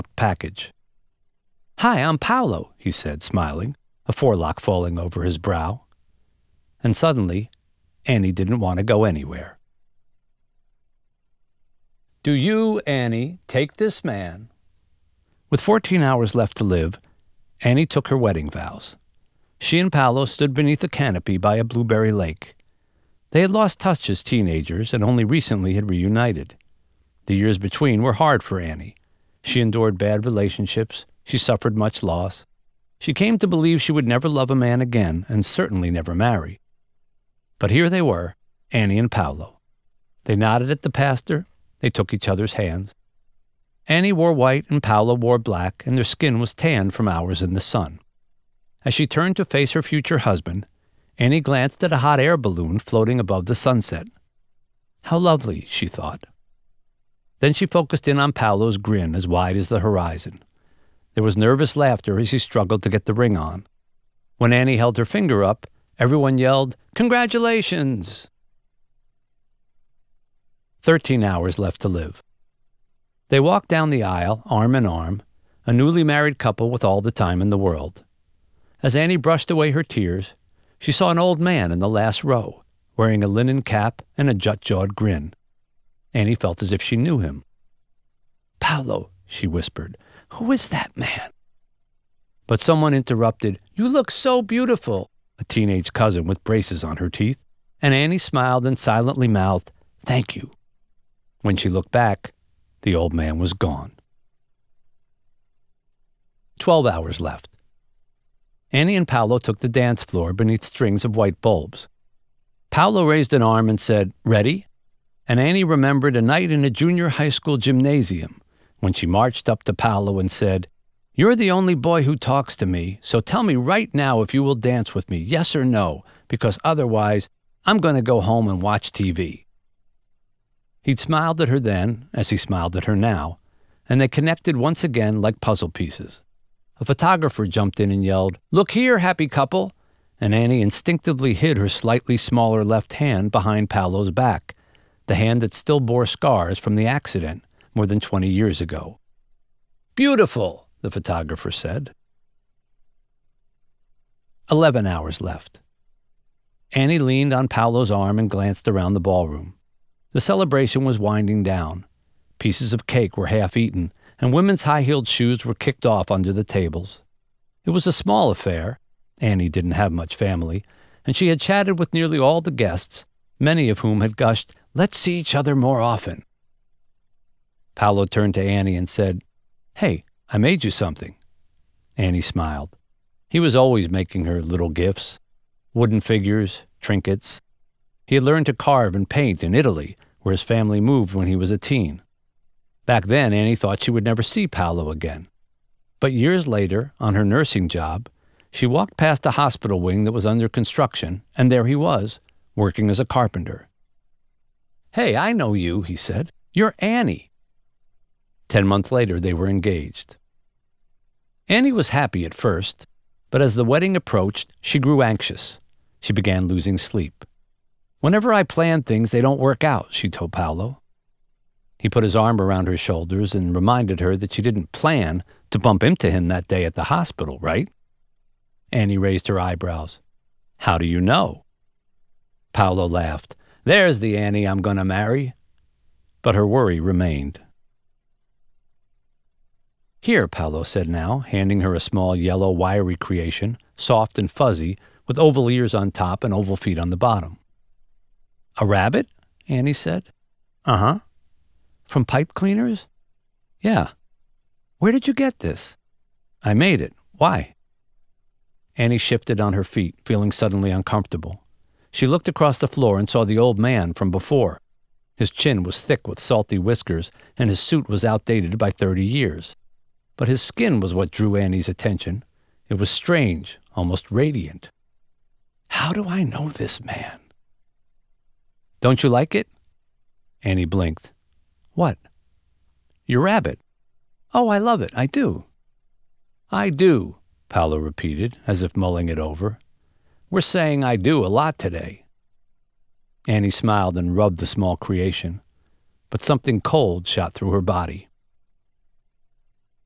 package. "Hi, I'm Paolo," he said, smiling, a forelock falling over his brow. And suddenly, Annie didn't want to go anywhere. Do you, Annie, take this man? With 14 hours left to live, Annie took her wedding vows. She and Paolo stood beneath a canopy by a blueberry lake. They had lost touch as teenagers and only recently had reunited. The years between were hard for Annie. She endured bad relationships. She suffered much loss. She came to believe she would never love a man again and certainly never marry. But here they were, Annie and Paolo. They nodded at the pastor. They took each other's hands. Annie wore white and Paolo wore black, and their skin was tanned from hours in the sun. As she turned to face her future husband, Annie glanced at a hot air balloon floating above the sunset. How lovely, she thought. Then she focused in on Paolo's grin as wide as the horizon. There was nervous laughter as he struggled to get the ring on. When Annie held her finger up, everyone yelled, "Congratulations!" 13 hours left to live. They walked down the aisle, arm in arm, a newly married couple with all the time in the world. As Annie brushed away her tears, she saw an old man in the last row, wearing a linen cap and a jut-jawed grin. Annie felt as if she knew him. "Paolo," she whispered, "who is that man?" But someone interrupted. "You look so beautiful," a teenage cousin with braces on her teeth, and Annie smiled and silently mouthed, "Thank you." When she looked back, the old man was gone. 12 hours left. Annie and Paolo took the dance floor beneath strings of white bulbs. Paolo raised an arm and said, "Ready?" And Annie remembered a night in a junior high school gymnasium when she marched up to Paolo and said, "You're the only boy who talks to me, so tell me right now if you will dance with me, yes or no, because otherwise I'm going to go home and watch TV." He'd smiled at her then, as he smiled at her now, and they connected once again like puzzle pieces. A photographer jumped in and yelled, "Look here, happy couple!" And Annie instinctively hid her slightly smaller left hand behind Paolo's back, the hand that still bore scars from the accident more than 20 years ago. "Beautiful," the photographer said. 11 hours left. Annie leaned on Paolo's arm and glanced around the ballroom. The celebration was winding down. Pieces of cake were half eaten, and women's high-heeled shoes were kicked off under the tables. It was a small affair. Annie didn't have much family, and she had chatted with nearly all the guests, many of whom had gushed, "Let's see each other more often." Paolo turned to Annie and said, "Hey, I made you something." Annie smiled. He was always making her little gifts, wooden figures, trinkets. He had learned to carve and paint in Italy, where his family moved when he was a teen. Back then, Annie thought she would never see Paolo again. But years later, on her nursing job, she walked past a hospital wing that was under construction, and there he was, working as a carpenter. "Hey, I know you," he said. "You're Annie." 10 months later, they were engaged. Annie was happy at first, but as the wedding approached, she grew anxious. She began losing sleep. "Whenever I plan things, they don't work out," she told Paolo. He put his arm around her shoulders and reminded her that she didn't plan to bump into him that day at the hospital, right? Annie raised her eyebrows. "How do you know?" Paolo laughed. "There's the Annie I'm going to marry." But her worry remained. "Here," Paolo said now, handing her a small yellow wiry creation, soft and fuzzy, with oval ears on top and oval feet on the bottom. "A rabbit?" Annie said. "Uh-huh." "From pipe cleaners?" "Yeah." "Where did you get this?" "I made it. Why?" Annie shifted on her feet, feeling suddenly uncomfortable. She looked across the floor and saw the old man from before. His chin was thick with salty whiskers, and his suit was outdated by 30 years. But his skin was what drew Annie's attention. It was strange, almost radiant. "How do I know this man?" "Don't you like it?" Annie blinked. "What?" "Your rabbit." "Oh, I love it. I do." "I do," Paolo repeated, as if mulling it over. "We're saying I do a lot today." Annie smiled and rubbed the small creation, but something cold shot through her body.